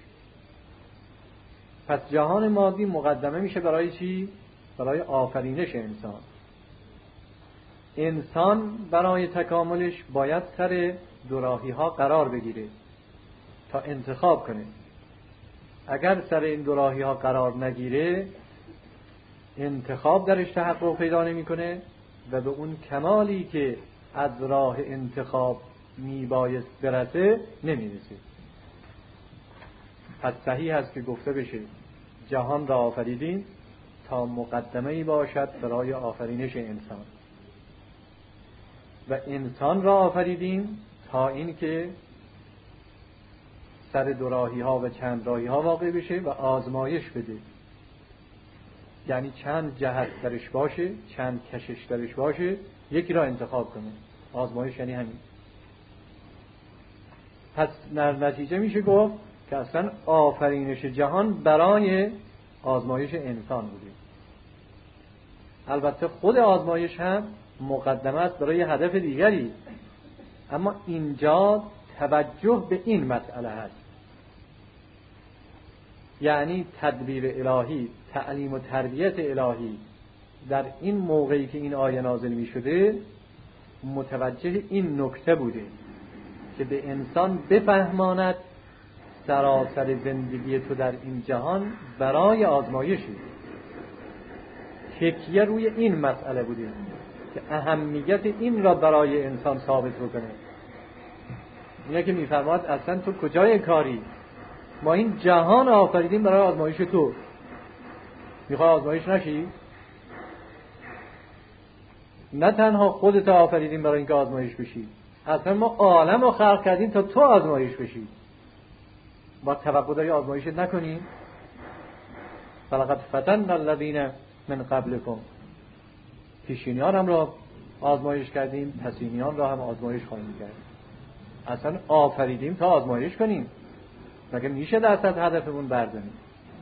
پس جهان مادی مقدمه میشه برای چی؟ برای آفرینش انسان. انسان برای تکاملش باید سر دوراهی ها قرار بگیره تا انتخاب کنه. اگر سر این دوراهی ها قرار نگیره، انتخاب درش تحقق پیدا نمیکنه و به اون کمالی که از راه انتخاب میبایست برسه نمیرسه. پس صحیح است که گفته بشه جهان را آفریدیم تا مقدمه‌ای باشد برای آفرینش انسان، و انسان را آفریدیم تا این که سر دوراهی ها و چند راهی ها واقع بشه و آزمایش بده. یعنی چند جهت درش باشه، چند کشش درش باشه، یکی را انتخاب کنه. آزمایش یعنی همین. پس در نتیجه میشه گفت که اصلا آفرینش جهان برای آزمایش انسان بوده. البته خود آزمایش هم مقدمه است برای هدف دیگری، اما اینجا توجه به این مسئله هست. یعنی تدبیر الهی، تعلیم و تربیت الهی در این موقعی که این آیه نازل می شده متوجه این نکته بوده که به انسان بفهماند سراسر زندگی تو در این جهان برای آزمایشی. تکیه روی این مسئله بوده که اهمیت این را برای انسان ثابت بکنه. اینه که میفرماد اصلا تو کجای کاری؟ ما این جهان آفریدیم برای آزمایش تو. میخوای آزمایش نشی؟ نه تنها خودت آفریدیم برای اینکه آزمایش بشی، اصلا ما عالم رو خلق کردیم تا تو آزمایش بشی. با توقع داری آزمایش نکنیم؟ فلقد فتننا الذین من قبلکم، پیشینیان هم را آزمایش کردیم، پسینیان را هم آزمایش خواهیم کرد. اصلا آفریدیم تا آزمایش کنیم، مگه میشه دست از هدفمون برداریم؟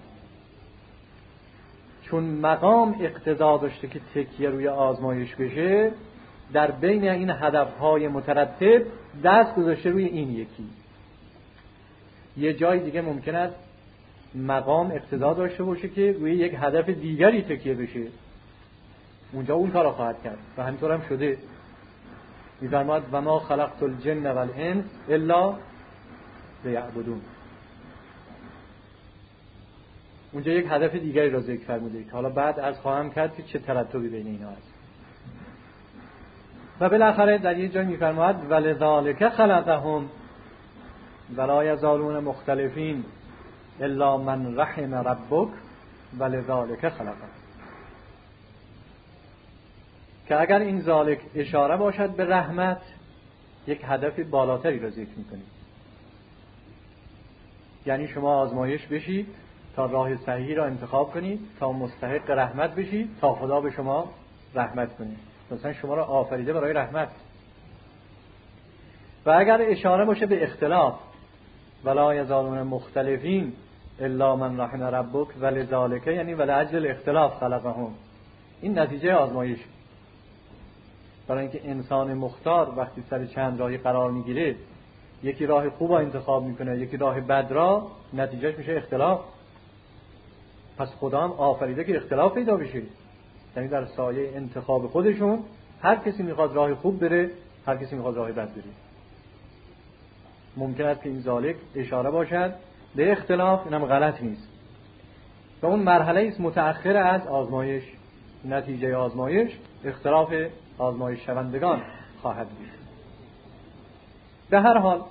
چون مقام اقتضا داشته که تکیه روی آزمایش بشه، در بین این هدفهای مترتب دست گذاشته روی این یکی. یه جای دیگه ممکن است مقام اقتضا داشته باشه که روی یک هدف دیگری تکیه بشه، اونجا اون کارو خواهد کرد و همینطور هم شده. می‌فرماد و ما خلقت الجن والانس الا لیعبدون. اونجا یک هدف دیگری را ذکر فرموده که حالا بعد از خواهم کرد که چه ترتبی بین اینا هست. و بالاخره در یه جای می‌فرماد ولذالک خلقهم ولا یزالون مختلفین الا من رحم ربک ولذالک خلقهم. که اگر این ذالک اشاره باشد به رحمت، یک هدف بالاتری را ذکر می‌کنید. یعنی شما آزمایش بشید تا راه صحیحی را انتخاب کنید، تا مستحق رحمت بشید، تا خدا به شما رحمت کنید. مثلا شما را آفریده برای رحمت. و اگر اشاره باشه به اختلاف، ولا یزالون مختلفین الا من رحم ربک ولذالک، یعنی ولأجل الاختلاف خلقهم، این نتیجه آزمایش. برای اینکه انسان مختار وقتی سر چند راهی قرار میگیره، یکی راه خوب انتخاب میکنه، یکی راه بد را، نتیجهش میشه اختلاف. پس خدا هم آفریده که اختلاف پیدا بشه. یعنی در سایه انتخاب خودشون هر کسی میخواد راه خوب بره، هر کسی میخواد راه بد بره. ممکن است که این ذالک اشاره باشد به اختلاف، اینم غلط نیست. و اون مرحله است متأخر از آزمایش. نتیجه آزمایش اختلاف آزمایش شوندگان خواهد بود. به هر حال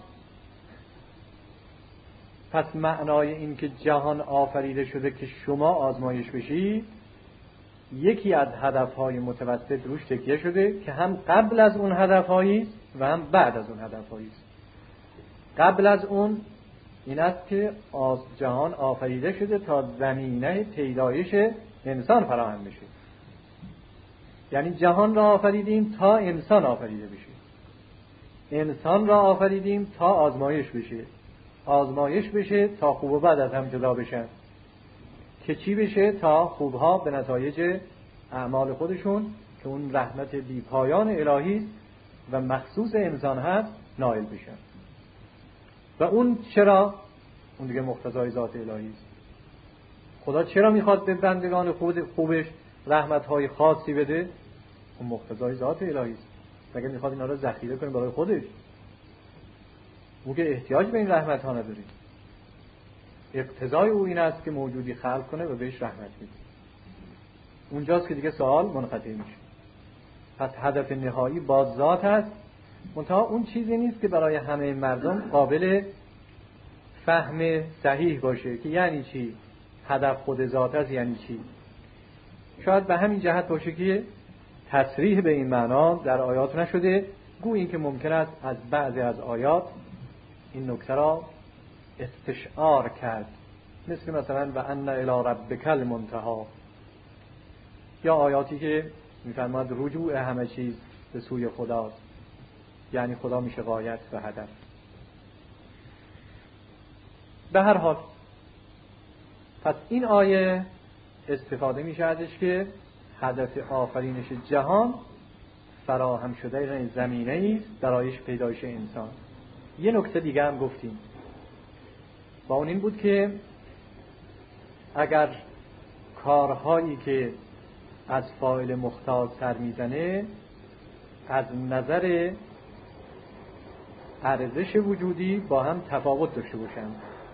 پس معنای این که جهان آفریده شده که شما آزمایش بشید، یکی از هدفهای متوسط روش تکیه شده که هم قبل از اون هدفهایی و هم بعد از اون هدفهایی است. قبل از اون این است که جهان آفریده شده تا زمینه پیدایش انسان فراهم بشه. یعنی جهان را آفریدیم تا انسان آفریده بشه، انسان را آفریدیم تا آزمایش بشه، آزمایش بشه تا خوب و بد از هم جدا بشن، که چی بشه؟ تا خوبها به نتایج اعمال خودشون که اون رحمت بی پایان الهی و مخصوص انسان هست نائل بشن. و اون چرا؟ اون دیگه مقتضای ذات الهی است. خدا چرا میخواد به بندگان خوبش رحمت‌های خاصی بده؟ اون مقتضای ذات الهی است. مگه میخواد اینا رو ذخیره کنه برای خودش؟ او که احتیاج به این رحمت‌ها نداره. اقتضای او این است که موجودی خلق کنه و بهش رحمت بده. اونجاست که دیگه سوال منقطع میشه. پس هدف نهایی باز ذات است، منتها اون چیزی نیست که برای همه مردم قابل فهم صحیح باشه که یعنی چی هدف خود ذات است، یعنی چی. شاید به همین جهت باشه که تصریح به این معنا در آیات نشده، گویی که ممکن است از بعضی از آیات این نکته را استشعار کرد، مثلا و ان الی ربک المنتهی، یا آیاتی که میفرماد رجوع همه چیز به سوی خداست، یعنی خدا میشه غایت و هدف. به هر حال پس این آیه استفاده میشه ازش که هدف آفرینش جهان فراهم شده زمینه‌ای است برای پیدایش انسان. یه نکته دیگه هم گفتیم و اون این بود که اگر کارهایی که از فاعل مختار سر میزنه از نظر ارزش وجودی با هم تفاوت داشته باشند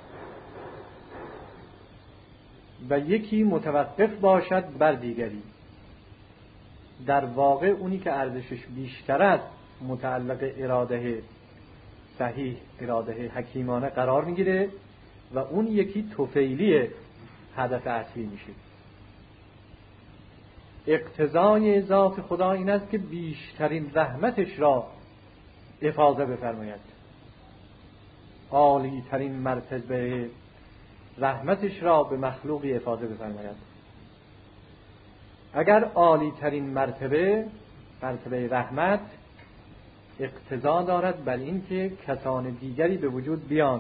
و یکی متوقف باشد بر دیگری، در واقع اونی که ارزشش بیشتر است متعلق اراده صحیح، اراده حکیمانه قرار میگیره و اون یکی طفیلی هدف اصلی میشه. اقتضای ذات خدا این است که بیشترین رحمتش را افاضه بفرماید، عالی ترین مرتبه رحمتش را به مخلوقی افاضه بفرماید. اگر عالی ترین مرتبه رحمت اقتضا دارد بر این که کسان دیگری به وجود بیان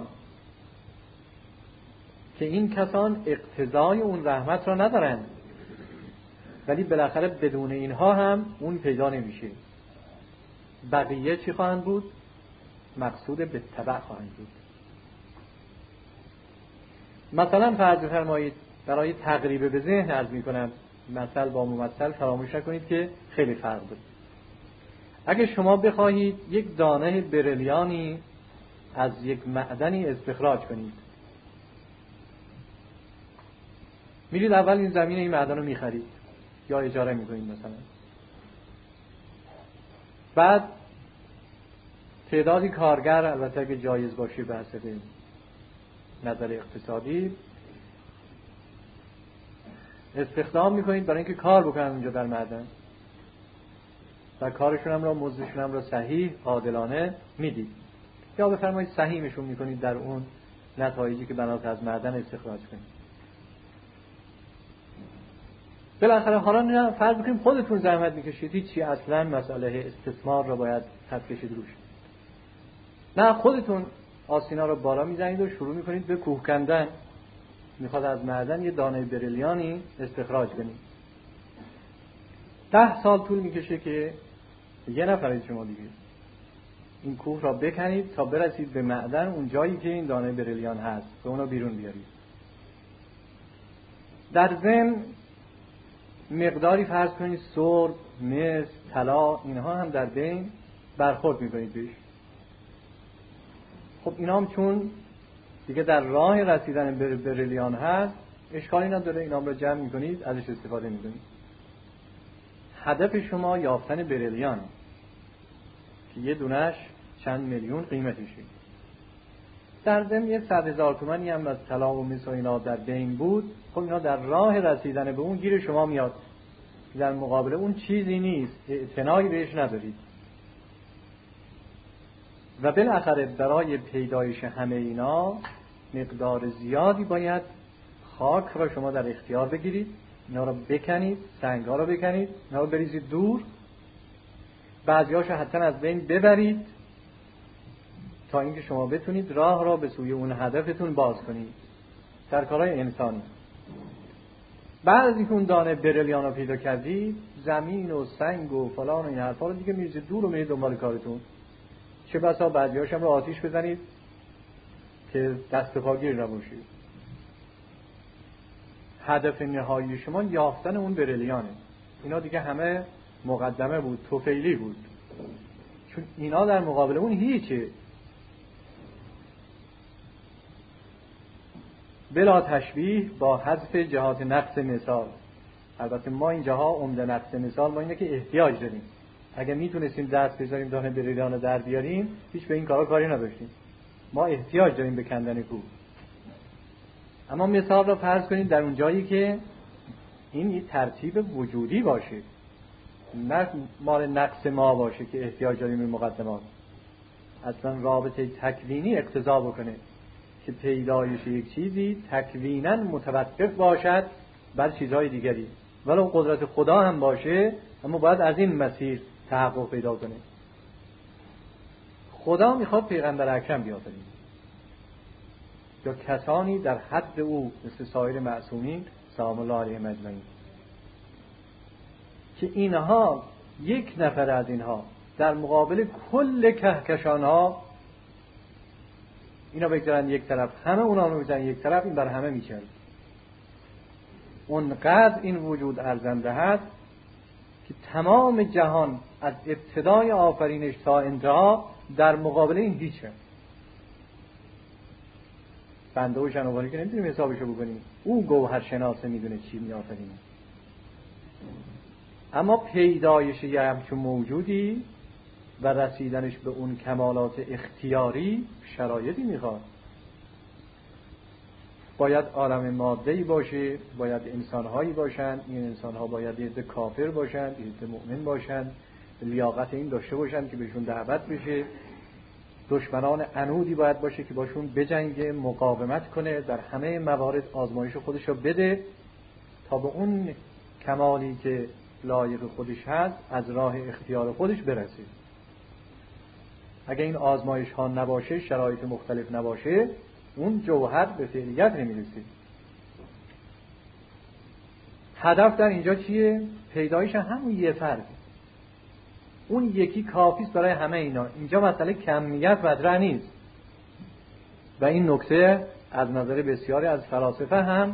که این کسان اقتضای اون رحمت را ندارند، ولی بالاخره بدون اینها هم اون پیدا نمیشه. بقیه چی خواهند بود؟ مقصود به تبع خواهند بود. مثلا فرض فرمایید، برای تقریب به ذهن عرض میکنم، مثل با ممثل فراموش نکنید که خیلی فرق داره. اگه شما بخواهید یک دانه برلیانی از یک معدنی استخراج کنید، میرید اول این زمین این معدن رو میخرید یا اجاره میکنید مثلا، بعد تعدادی کارگر، البته اگه جایز باشه به حسب نظر اقتصادی، استخدام میکنید برای اینکه کار بکنن اونجا در معدن و کارشون هم را، مزدشون هم را صحیح عادلانه میدید، یا بفرمایید سهیمشون میکنید در اون نتایجی که بنات از معدن استخراج کنید. بالاخره حالا فرض بکنیم خودتون زحمت میکشید، هیچی اصلا مسئله استثمار را باید خط کشید روش، نه، خودتون آسینا رو بالا میزنید و شروع میکنید به کوه کندن، میخواد از معدن یه دانه برلیانی استخراج کنید. 10 سال طول میکشه که یه نفرید شما دیگه این کوه را بکنید تا برسید به معدن، اون جایی که این دانه برلیان هست، به اونو بیرون بیارید. در ضمن مقداری فرض کنید سرب، مس، طلا، اینها هم در بین برخورد میکنید بهش. خب اینا هم چون دیگه در راه رسیدن به برلیان هست، اشکالی نداره، اینا هم رو جمع میکنید، ازش استفاده میکنید. هدف شما یافتن برلیان که یه دونش چند میلیون قیمتشه. در ضمن 100,000 تومانی هم از طلا و مس و اینا در بین بود. خب اینا در راه رسیدن به اون گیر شما میاد، در مقابل اون چیزی نیست، اعتنایی بهش ندارید و بالاخره برای پیدایش همه اینا مقدار زیادی باید خاک را شما در اختیار بگیرید، اینا رو بکنید، سنگ‌ها رو بکنید، اینا رو بریزید دور، بعضی‌هاشو حتی از بین ببرید تا اینکه شما بتونید راه را به سوی اون هدفتون باز کنید در کارهای انسانی. بعد از اینکه اون دانه بریلیان رو پیدا کردید، زمین و سنگ و فلان و این حرفا رو دیگه میریزید دور و میرید دنبال کارتون. چه بسا بعضی‌هاش هم رو آتیش بزنید که دست پاگیر نباشید. هدف نهایی شما یافتن اون بریلیانه. اینا دیگه همه مقدمه بود، طفیلی بود، چون اینا در مقابل اون هیچه. بلا تشبیه با حذف جهات نقص مثال. البته ما اینجاها عمده نقص مثال ما اینه که احتیاج داریم. اگه میتونستیم دست بذاریم دانه بریلیان رو در بیاریم، هیچ به این کاری نداشتیم. ما احتیاج داریم به کندن کوه. اما مثال رو فرض کنید در اون جایی که این ترتیب وجودی باشه، نه مال نقص ما باشه که احتیاج داریم به مقدمات. اصلا رابطه تکوینی اقتضا بکنه که پیدایش یک چیزی تکویناً متوقف باشد بر چیزهای دیگری، ولو قدرت خدا هم باشه، اما باید از این مسیر تحقق پیدا کنه. خدا میخواد پیغمبر اکرم بیافرینه یا کسانی در حد او مثل سایر معصومین سلام الله علیهم اجمعین، که اینها یک نفر از اینها در مقابل کل کهکشانها اینا بگذارن یک طرف، همه اونا رو بگذارن یک طرف، این بر همه میچرد. اونقدر این وجود ارزنده هست که تمام جهان از ابتدای آفرینش تا انتها در مقابل این هیچه. بنده و شنوانی که نمیتونیم حسابشو بکنیم، او گوهر شناسه میدونه چی میآفرینه. اما پیدایش یه همچون موجودی و رسیدنش به اون کمالات اختیاری شرایطی میخواد. باید عالم ماده‌ای باشه، باید انسان‌هایی باشن، این انسان‌ها باید یه عده کافر باشن، یه عده مؤمن باشن، لیاقت این داشته باشن که بهشون دعوت بشه، دشمنان عنودی باید باشه که باشون بجنگه، مقاومت کنه، در همه موارد آزمایش خودش رو بده تا به اون کمالی که لایق خودش هست از راه اختیار خودش برسه. اگه این آزمایش ها نباشه، شرایط مختلف نباشه، اون جوهر به فعلیت نمیرسه. هدف در اینجا چیه؟ پیدایش همون یه فرد. اون یکی کافیست برای همه اینا. اینجا مسئله کمیت مطرح نیست. و این نکته از نظر بسیاری از فلاسفه هم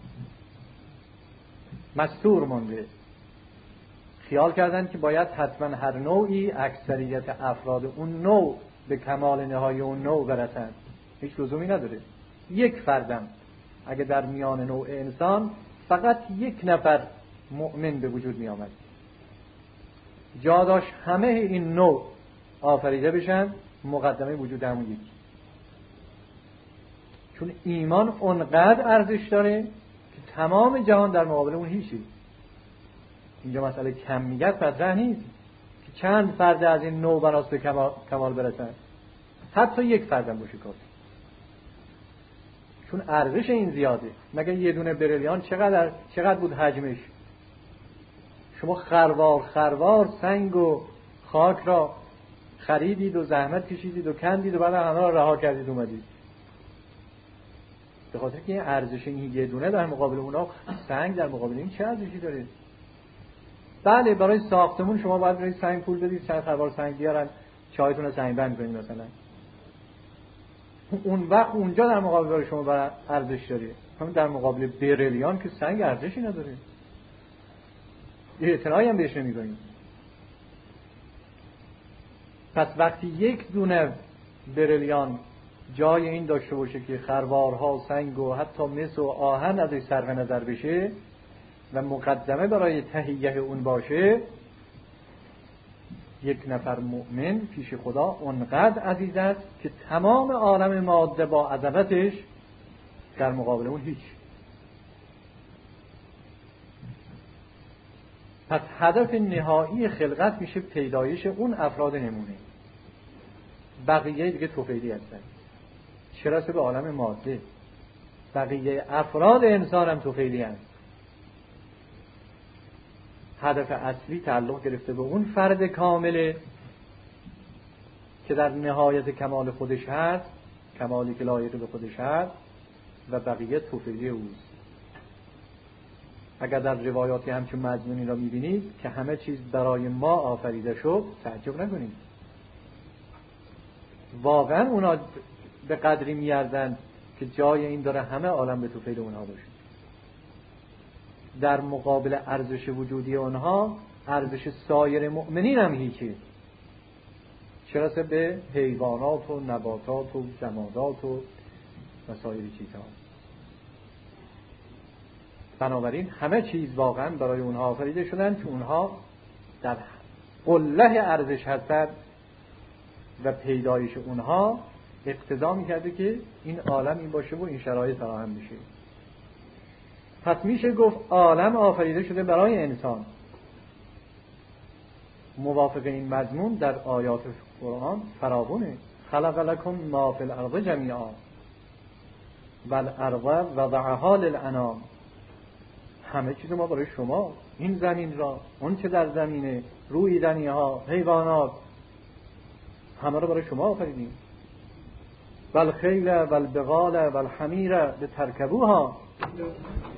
مستور مونده. خیال کردن که باید حتما هر نوعی اکثریت افراد اون نوع به کمال نهایی اون نوع برسند. هیچ لزومی نداره. یک فردم اگه در میان نوع انسان فقط یک نفر مؤمن به وجود می آمد، جا داشت همه این نوع آفریده بشن، مقدمه وجود همون یکی. چون ایمان اونقدر ارزش داره که تمام جهان در مقابل اون هیچی. اینجا مسئله کمیت مطرح نیست که چند فرد از این نوع بناس به کمال برسن، حتی یک فردم باشه کافی. چون ارزش این زیاده. مگه یه دونه بریلیان چقدر بود حجمش؟ شما خروار سنگ و خاک را خریدید و زحمت کشیدید و کندید و بعد همه را رها کردید اومدید. به خاطر که این ارزش این یه دونه در مقابل اونا سنگ در مقابل این چه ارزشی داره؟ بله برای ساختمون شما باید برای سنگ پول بدید، چند خروار سنگ بیارن چایتون رو سنگ بند کنید مثلا. اون وقت اونجا در مقابل برای شما برای ارزش داره. همین در مقابل بریلیان که سنگ ارزشی نداره، یه اعتنایی هم بهش نمی‌کنیم. پس وقتی یک دونه بریلیان جای این داشته باشه که خروارها سنگ و حتی مس و آهن ازش صرف نظر بشه و مقدمه برای تهیه اون باشه، یک نفر مؤمن پیش خدا اونقدر عزیز است که تمام عالم ماده با عظمتش در مقابل اون هیچ. پس هدف نهایی خلقت میشه پیدایش اون افراد نمونه. بقیه دیگه طفیلی هستن. چه رسه به عالم ماده؟ بقیه افراد انسان هم طفیلی هستن. هدف اصلی تعلق گرفته به اون فرد کامله که در نهایت کمال خودش هست، کمالی که لایق به خودش هست، و بقیه طفیلی اوست. اگر در روایاتی همچون مضمونی را میبینید که همه چیز برای ما آفریده شد، تعجب نکنید. واقعا اونا به قدری میارزن که جای این داره همه عالم به توفیل اونها باشه. در مقابل ارزش وجودی اونها ارزش سایر مؤمنین هم هیچی، چرا به حیوانات و نباتات و جمادات و سایر چیزها. بنابراین همه چیز واقعا برای اونها آفریده شدن که اونها در قله ارزش هستند و پیدایش اونها اقتضا میکرده که این عالم این باشه و این شرایط فراهم بشه. پس میشه گفت عالم آفریده شده برای انسان. موافق این مضمون در آیات قرآن فراوونه. خلق لکم ما فی الارض جمیعا والارض وضعها للانام. همه چیز ما برای شما، این زمین را، اون چه در زمینه، رویدنی ها، حیوانات، همه را برای شما آفریدیم. والخیل والبغال والحمیر لترکبوها.